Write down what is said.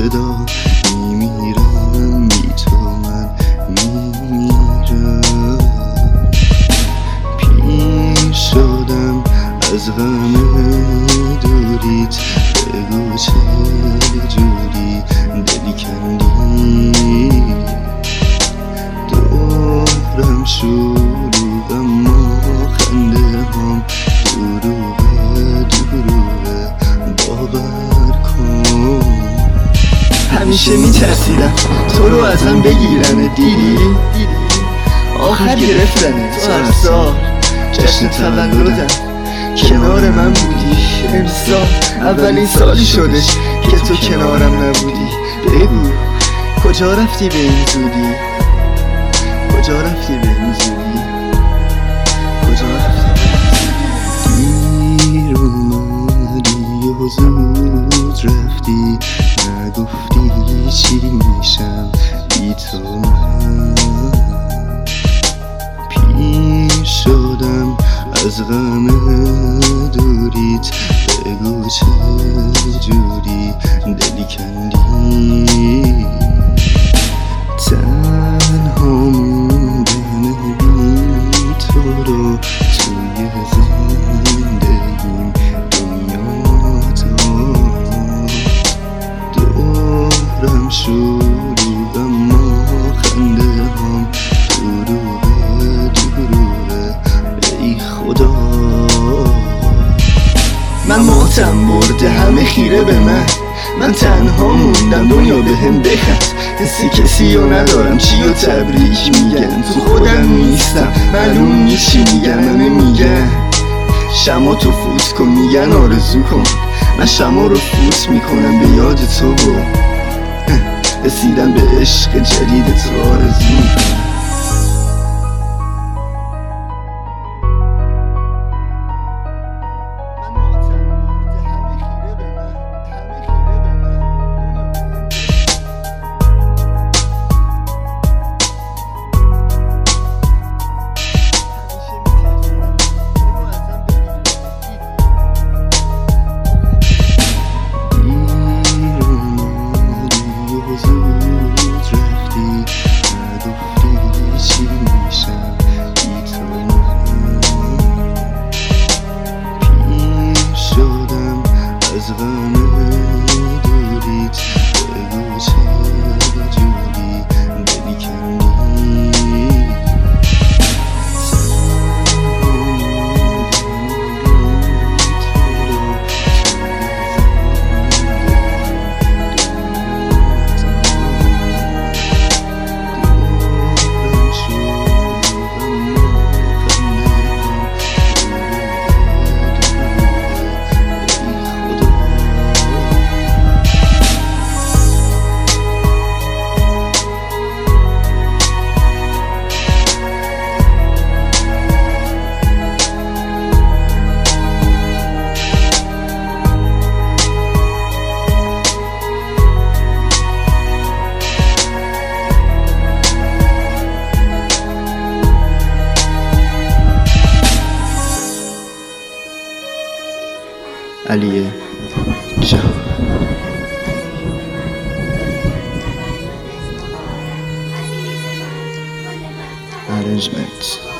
صدا میمیرم، بی تو من میمیرم. پیر شدم از غم دوریت، بگو چجوری دلی کندی. دورم شلوغ اما خنده هم دروغه دروغه، باور کن. همیشه میترسیدم تو رو ازم بگیرن، دیدی آخر گرفتن تو هر سال جشن تولدم کنار من بودی. امسال اولین سالی شدش که تو کنارم نبودی. بگو کجا رفتی به این زودی؟ کجا رفتی به این زودی؟ کجا رفتی به این زودی؟ دیر اومدی و زود رفتی، نگفتی چی میشم بی تو من. پیر شدم از غم دوریت، بگو چجوری دلی کندی. تنها موندن بی تو رو توی زندگیم دنیا داد. دورم شلوغ اما خنده هم دروغه دروغه، ای خدا. من ماتم برده همه خیره به من تنها موندم دنیا به هم بخند. حسی کسی رو ندارم، چی رو تبریک میگن، تو خودم نیستم معلوم نیست چی میگن. همه میگن شما تو فوت کن، میگن آرزو کن، من شما رو فوت میکنم به یاد تو و رسیدم به عشق جدید تو آرزو میکنم. از غم دوریت، بگو چجوری دلی کندی. علی جان Arrangement